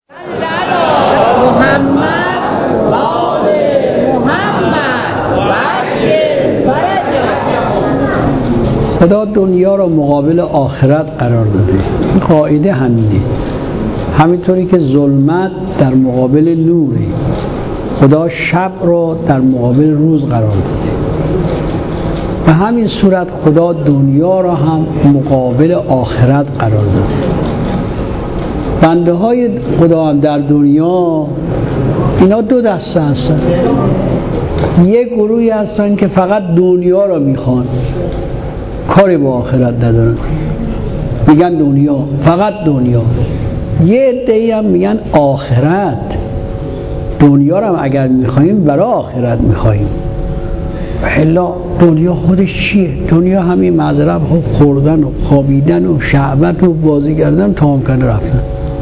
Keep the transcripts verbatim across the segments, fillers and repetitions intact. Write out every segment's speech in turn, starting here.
خدا دنیا را مقابل آخرت قرار داده. این قاعده همینه. همینطوری که ظلمت در مقابل نوره، خدا شب را در مقابل روز قرار داده. به همین صورت خدا دنیا را هم مقابل آخرت قرار داده. بنده های خدا در دنیا اینا دو دسته هستن. یک گروهی هستن که فقط دنیا را میخوان، کاری با آخرت ندارن، میگن دنیا، فقط دنیا. یه عده‌ای هم میگن آخرت، دنیا را هم اگر میخواییم برای آخرت میخواییم. حالا دنیا خودش چیه؟ دنیا همین مذرب ها، خوردن و خوابیدن و شهوت و بازی کردن، تمام کنه رفتن.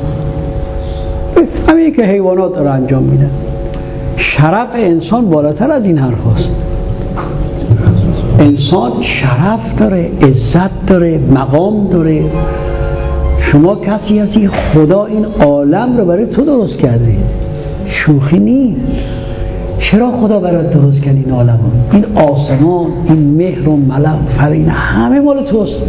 همین که حیوانات رو انجام میدن. شرف انسان بالاتر از این حرف هست. انسان شرف داره، عزت داره، مقام داره. شما کسی هستی خدا این عالم رو برای تو درست کرده، شوخی نیست. چرا خدا برای درست کرد این عالم ها؟ این آسمان، این مهر و ملک فرین همه مال توست.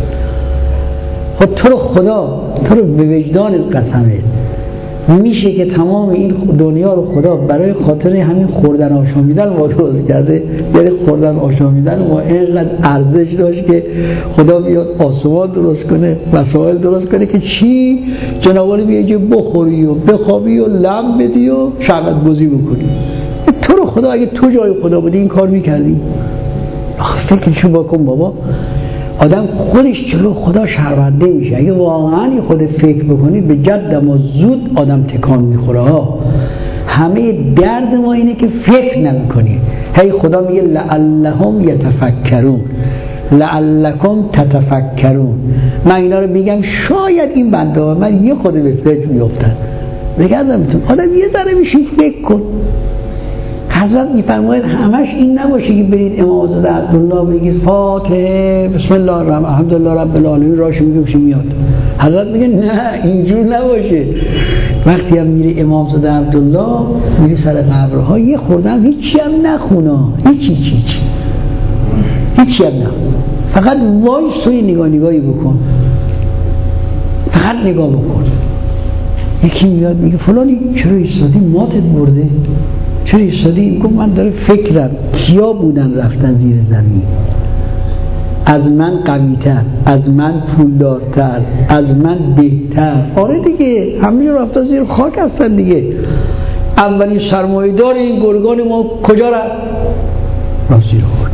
خود تو رو خدا، تو رو به وجدان قسمه میشه که تمام این دنیا رو خدا برای خاطر همین خوردن آشامیدن ما درست کرده. یعنی خوردن آشامیدن ما اینقدر ارزش داشت که خدا بیاد آسمان درست کنه، وسایل درست کنه که چی؟ جنابالی بیایی که بخوری و بخوابی و لم بدی و شربت بازی بکنی. تو رو خدا اگه تو جای خدا بودی این کار میکردی؟ فکرشو بکن بابا. آدم خودش جلو خدا شرمنده میشه. اگه واقعا خود فکر بکنی به جد ما زود آدم تکان میخوره ها. همه درد ما اینه که فکر نمیکنی. هی خدا میگه لعلهم یتفکرون، لعلکم تتفکرون. من اینا رو میگم شاید این بنده ها من یه خود به فکر میافتن. بگردم میتون آدم یه ذره میشین فکر کن. حضرت میفرماید همش این نباشه که برید امام زاده عبدالله بگید فاتحه بسم الله الرحمن الحمدلله رب العالمین راش میگه میاد. حضرت میگه نه اینجور نباشه. وقتی هم میری امام زاده عبدالله میری سر قبرها یه خوردن هیچی هم نخونا، هیچی هیچی هیچی هیچی هم نخون، فقط وایس توی نگاه نگاهی بکن، فقط نگاه بکن. یکی میاد میگه فلانی چرا ایستادی ماتت برده؟ چرا ایستادی؟ میگم من داره فکرم کیا بودن رفتن زیر زمین، از من قوی‌تر، از من پولدارتر، از من بهتر. آره دیگه همه رفتن زیر خاک هستن دیگه. اولین سرمایه‌دار این گرگان ما کجا رفت؟ رفت زیر خاک.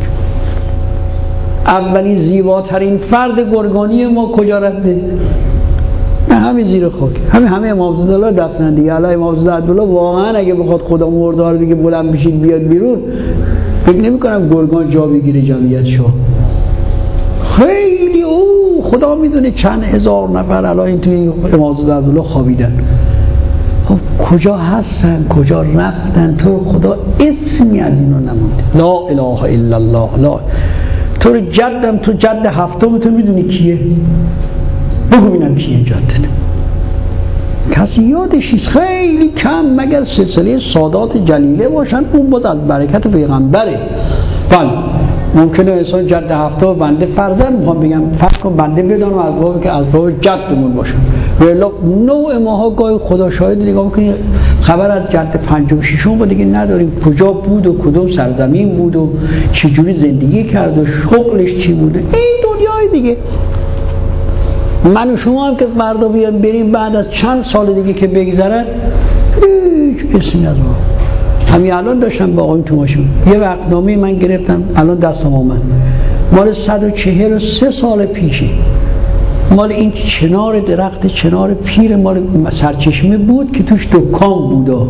اولین زیباترین فرد گرگانی ما کجا رفته؟ نه همین زیر خاک. همین همه امام زاده الله دفتن دیگه. الان امام زاده عبدالله واقعا اگه بخواد خدا مردار دیگه بلند بشید بیاد بیرون، فکر نمی کنم گرگان جا بگیره جمعیتشو. خیلی او خدا میدونه چند هزار نفر الان این توی امام زاده عبدالله خوابیدن. خب کجا هستن؟ کجا رفتن؟ تو خدا اسمی از اینو نمونده. لا اله الا الله. لا تو جدم، تو جد هفتم تو میدونی کیه؟ بگو بینم کیه جدت؟ کسی یادش نیست، خیلی کم، مگر سلسله سادات جلیله باشن، اون باز از برکت پیغمبره. بله ممکنه انسان جد هفته و بنده فرزند میخوام بگم فرض کن بنده بدانم از بابی که از باب جدمون باشه. ولی نوع ماها گاهی خدا شاهد نگاه میکنی خبر از جد پنجم و ششم با دیگه نداریم، کجا بود و کدوم سرزمین بود و چجوری زندگی کرد و شغلش چی بوده. این دنیای دیگه. من و شما هم که فردا بیاد بریم بعد از چند سال دیگه که بگذرن هیچ اسمی از ما. همین الان داشتم با آقایم تو ماشین یه وقتنامه من گرفتم، الان دستم آمد، مال صد و چهل و سه سال پیشه، مال این چنار درخت چنار پیر مال سرچشمه بود که توش دکان بوده.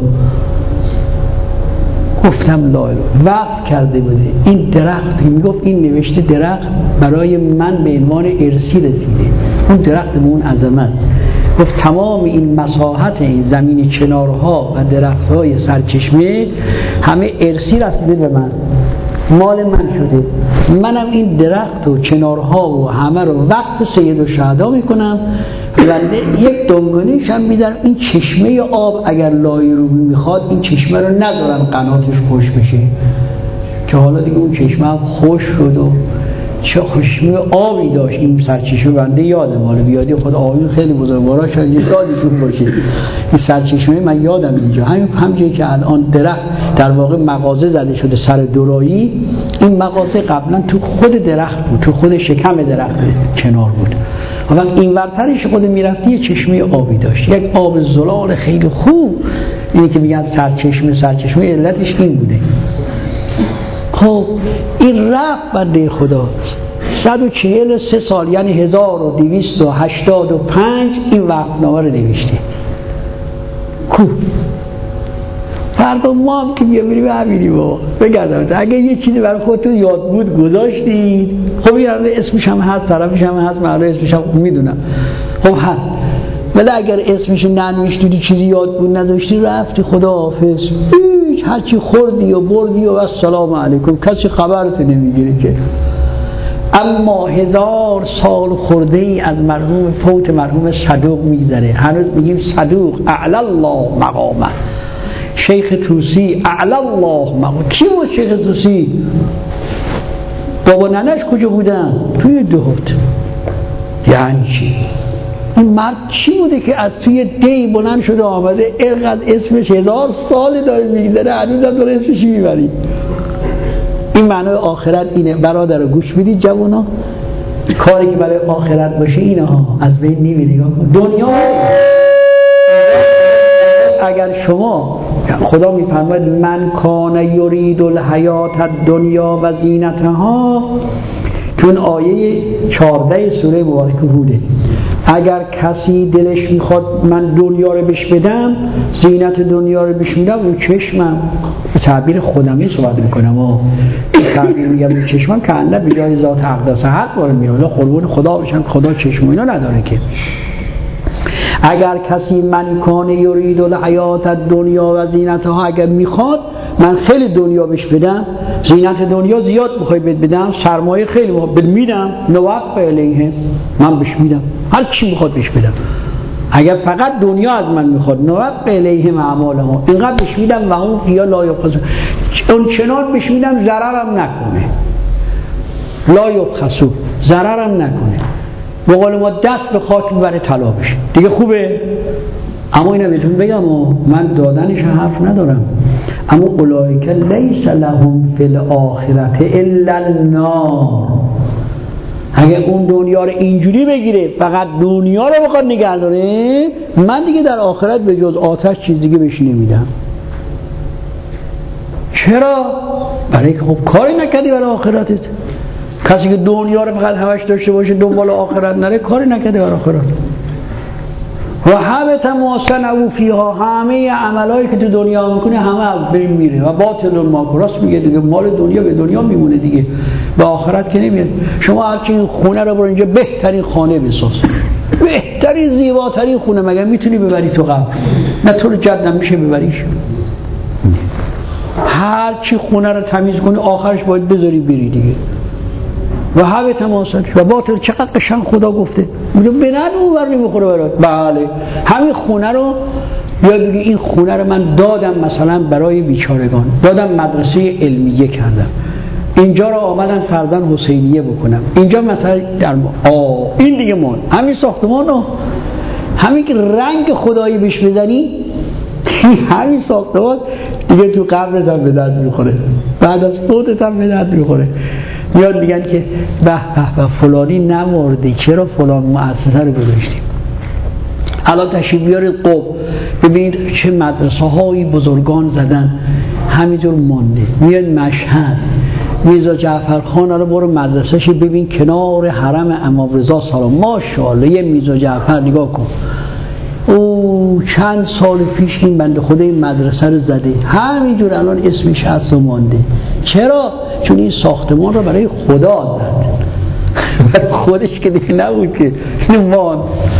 گفتم لا اله، وقف کرده بوده این درخت. میگفت این نوشته درخت برای من به عنوان ارثی رسیده، اون درخت به اون عظمت. گفت تمام این مساحت این زمین چنارها و درختهای سرچشمه همه ارثی رسیده به من. مال من شده، منم این درخت و کنارها و همه رو وقف سیدالشهدا میکنم و یک دنگانیش هم میدم این چشمه آب اگر لای رو میخواد این چشمه رو نذارن قناتش خوش بشه، که حالا دیگه اون چشمه هم خوش شد و چه خوشمه آبی داشت این سرچشمه. بنده یادم، حالا بیادی خود آقایون خیلی بزرگوارا شاید یادشون باشه این سرچشمه، من یادم اینجا همین همجایی که الان درخت در واقع مغازه زده شده سر دورایی، این مغازه قبلا تو خود درخت بود، تو خود شکم درخت کنار بود. حالا این ورترش خود میرفتی یه چشمه آبی داشت، یک آب زلال خیلی خوب، اینی که میگن سرچشمه. سرچشمه علتش این بوده. خب این رفت بنده خدا صد و چهل و سه سال یعنی هزار و دویست و هشتاد و پنج این وقفنامه رو نوشته. کو فردا ما هم که بیا بریم همینیم بابا بگردم اگه یه چیزی برای خودتون یاد بود گذاشتید، خب این اسمش هم هست، طرفش هم هست، معلوم اسمش هم میدونم خب هست، ولی اگر اسمش ننوشتی چیزی یاد بود نداشتی رفتی خداحافظ، هیچ هرچی خوردی و بردی و السلام علیکم، کسی خبرت نمیگیره که. اما هزار سال خورده ای از مرحوم فوت مرحوم صدوق میگذره، هنوز میگیم صدوق اعلی الله مقامه. شیخ طوسی اعلی الله مقامه. کی بود شیخ طوسی؟ بابا ننش کجا بودن؟ توی دهات. یعنی چی؟ این مرد چی بوده که از توی دی بلند شده آمده اینقدر اسمش هزار سال داره میگذره هنوز هم داره اسمش میبری؟ این معنای آخرت اینه. برادر گوش بدید جوانا، کاری که برای آخرت باشه اینه ها، از بین نمیره. نگاه کن دنیا اگر شما، خدا میفرماید من کان یرید الحیات الدنیا و زینتها، چون آیه چهارده سوره مبارکه بوده، اگر کسی دلش میخواد من دنیا رو بهش بدم، زینت دنیا رو بهش میدم، رو چشمم، به تعبیر خودمی صحبت میکنم و تعبیر میگم رو چشمم که انده به جای ذات اقدس حق وارد میاد، قربون خدا بشم، خدا چشم اینا نداره که. اگر کسی من کان یرید الحیات الدنیا و زینتها، اگر میخواد من خیلی دنیا بهش بدم، زینت دنیا زیاد میخوای بدم، سرمایه خیلی بد میدم، نوقف الیه، من بهش میدم هر چی میخواد بهش بدم. اگر فقط دنیا از من میخواد، نوقف الیه اعمالهم، اینقدر بهش میدم و اون فیا لا یبخسو، اون چنان بهش میدم ضررم نکنه، لا یبخسو، ضررم نکنه، به قول ما دست به خاک ببره طلا بشه دیگه. خوبه؟ اما اینو بهتون بگم و من دادنش حرف ندارم، اما اولئک لیس لهم فی الاخرة الا النار. اگه اون دنیا رو اینجوری بگیره فقط دنیا رو بخواد نگه داره، من دیگه در آخرت به جز آتش چیز دیگه بهش نمیدم. چرا؟ برای که خب کاری نکردی برای آخرتت. کسی که دنیا رو فقط همش داشته باشه دنبال آخرت نره، کاری نکرده برای آخرت. و حبط ما صنعوا فیها، همه عملایی که تو دنیا میکنه همه از بین میره و باطل ما، راست میگه دیگه، مال دنیا به دنیا میمونه دیگه، به آخرت که نمیاد. شما هرچی این خونه رو برو اینجا بهترین خانه بساز، بهترین زیباترین خونه، مگه میتونی ببری تو قبر؟ نه تو رو جد نمیشه ببریش. هرچی خونه رو تمیز کنی آخرش باید بذاری بری دیگه. و حبط ما صنعوا و باطل. چقدر قشنگ خدا گفته، میگه به ندو ور نمیخوره برات. بله همین خونه رو یا بگی این خونه رو من دادم مثلا برای بیچارگان، دادم مدرسه علمیه کردم، اینجا رو آمدن فرزن حسینیه بکنم، اینجا مثلا در ما آه این دیگه من همین ساختمان رو همین که رنگ خدایی بهش بزنی همین ساختمان دیگه تو قبرت هم به درد میخوره، بعد از فوتت هم به درد میخوره. میاد میگن که به به به فلانی نمرده، چرا فلان مؤسسه رو گذاشتیم. الان تشریف بیارید قم ببینید چه مدرسه هایی بزرگان زدن همینجور مانده. میاد مشهد میرزا جعفرخان رو برو مدرسهش ببین کنار حرم امام رضا سلام، ماشاءالله یه میرزا جعفر نگاه کن، او چند سال پیش این بنده خدا این مدرسه رو زده، همینجور الان اسمش هست و مانده. چرا؟ چون این ساختمان رو برای خدا زد، برای خودش که دیگه نبود که این مان.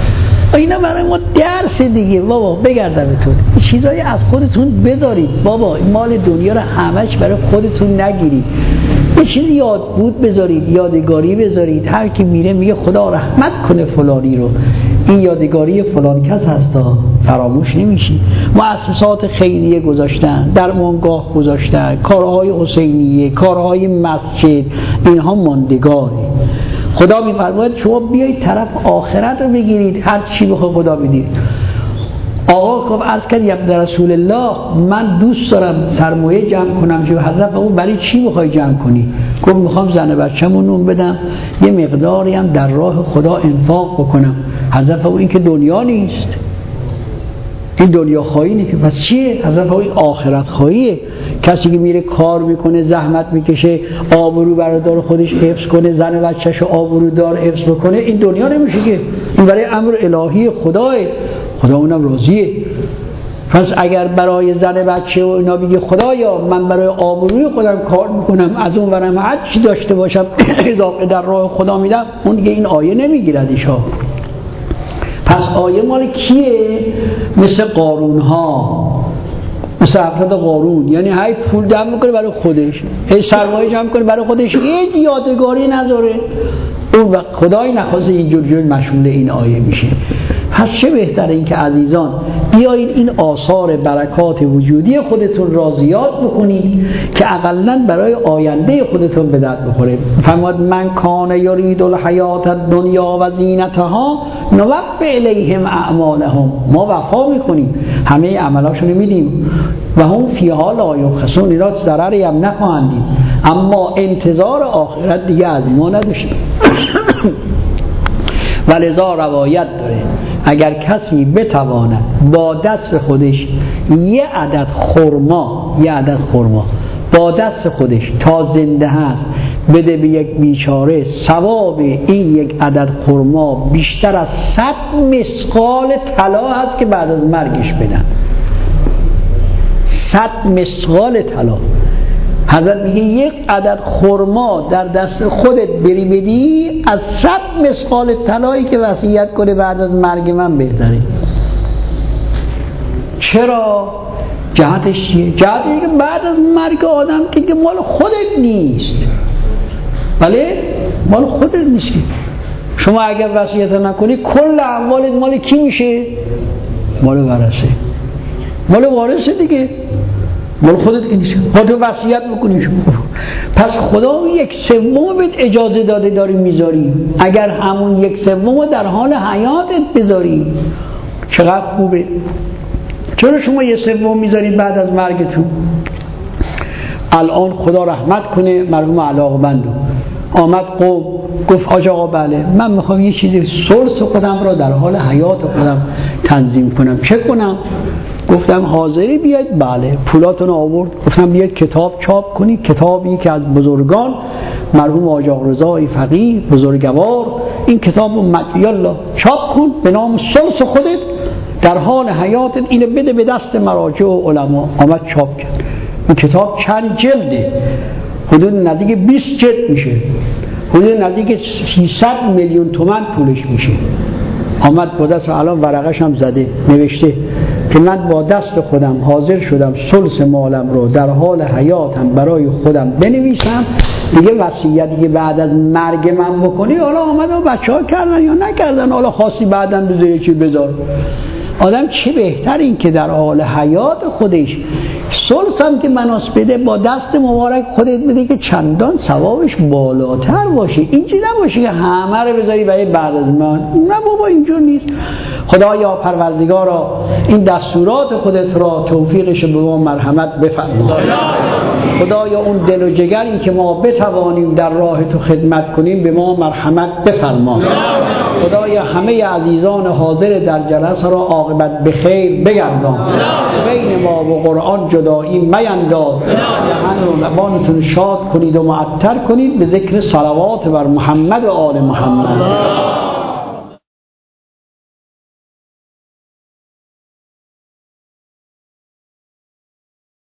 اینا برای ما درس دیگه. بابا بگردمتون این چیزایی از خودتون بذارید. بابا این مال دنیا رو همش برای خودتون نگیرید. یه چیزی یاد بود بذارید، یادگاری بذارید. هر کی میره میگه خدا رحمت کنه فلانی رو، این یادگاری فلان کس هستا، فراموش نمیشی. مؤسسات خیریه گذاشتن، درمانگاه گذاشتن، کارهای حسینیه، کارهای مسجد، اینها ماندگاره. خدا میفرماید شما بیایید طرف آخرت رو بگیرید، هر چی بخواد خدا بدید. آقا گفت عرض کرد یا رسول الله من دوست دارم سرمایه جمع کنم. چه حضرت اون برای چی میخوای جمع کنی؟ گفت میخوام زن بچه‌مون نون بدم، یه مقداری هم در راه خدا انفاق بکنم. حضرت اون این که دنیا نیست، این دنیا خواهی نیست. پس چیه؟ حضرت اون آخرت خواهیه. کسی که میره کار میکنه، زحمت میکشه، آبرو برادر خودش حفظ کنه، زن بچه‌شو آبرودار حفظ بکنه، این دنیا نمیشه که. این برای امر الهی خداه، خدا اونم راضیه. پس اگر برای زن بچه و اینا بگی خدایا من برای آبروی خودم کار میکنم، از اون ورم هر چی داشته باشم اضافه در راه خدا میدم، اون دیگه این آیه نمیگیردشا. پس آیه مال کیه؟ مثل قارون ها، مثل افراد قارون. یعنی هی پول جمع میکنه برای خودش، هی سرمایه جمع کنه برای خودش، هیچ یادگاری نداره. اون وقت خدای نخواسته اینجور جور مشمول این آیه میشه. پس چه بهتره این که عزیزان بیایید این آثار برکات وجودی خودتون را زیاد بکنید که اقلن برای آینده خودتون به درد بخوره. فرمود من کان یرید الحیات الدنیا و زینتها نوفی الیهم اعمالهم، ما وفا میکنیم، همه عملاشون میدیم و هم فیها لا یبخسون، اینا ضرری هم نخواهند دید، اما انتظار آخرت دیگه از ما نداشتیم. ولذا روایت داره اگر کسی بتواند با دست خودش یه عدد خرما یه عدد خرما با دست خودش تا زنده هست بده به یک بیچاره، ثواب این یک عدد خرما بیشتر از صد مثقال طلا هست که بعد از مرگش بدن. صد مثقال طلا. حضرت میگه یک عدد خرما در دست خودت بری بدی از صد مثقال طلایی که وصیت کنه بعد از مرگ من بهتره. چرا؟ جهتش چیه؟ جهتش که بعد از مرگ آدم که مال خودت نیست. بله؟ مال خودت نیست. شما اگر وصیت نکنی کل اموالت مال کی میشه؟ مال ورثه. مال وارثه دیگه، مال خودت که نیست. خودت وصیت بکنی شما. پس خدا یک سوم بهت اجازه داده داری میذاری، اگر همون یک سوم در حال حیاتت بذاری چقدر خوبه. چرا شما یک سوم میذارید بعد از مرگتون؟ الان خدا رحمت کنه مرحوم علاقمندو آمد قوم گفت آج آقا بله من میخوام یه چیزی سورس خودم را در حال حیات خودم تنظیم کنم، چه کنم؟ گفتم حاضری بیاید؟ بله. پولاتون آورد، گفتم بیاید کتاب چاپ کنید. کتابی که از بزرگان مرحوم آج آقا رضای فقیه بزرگوار این کتاب رو یالا چاپ کن به نام سورس خودت در حال حیاتت، اینو بده به دست مراجع و علما. آمد چاپ کرد. این کتاب چند جلده؟ حدود نزدیک بیست جلد میشه، حدود نزدیک سیصد میلیون تومان پولش میشه. آمد با دست، الان ورقش هم زده نوشته که من با دست خودم حاضر شدم ثلث مالم رو در حال حیاتم برای خودم بنویسم، دیگه وصیت دیگه بعد از مرگ من بکنی. حالا آمدن بچه‌ها کردن یا نکردن، حالا خاصی بعداً بذار یه چی بذار. آدم چه بهتر این که در حال حیات خودش ثلث هم که مناس بده با دست مبارک خودت بده که چندان ثوابش بالاتر باشه. اینجوری نباشه که همه رو بذاری برای بعد از من. نه بابا اینجور نیست. خدایا پروردگارا این دستورات خودت را توفیقش به ما مرحمت بفرما. خدایا اون دل و جگری که ما بتوانیم در راه تو خدمت کنیم به ما مرحمت بفرما. خدایا همه عزیزان حاضر در جلسه را عاقبت به خیر بگردان، بین ما و قرآن جدایی مینداز، دهن و لبانتون شاد کنید و معطر کنید به ذکر صلوات بر محمد و آل محمد.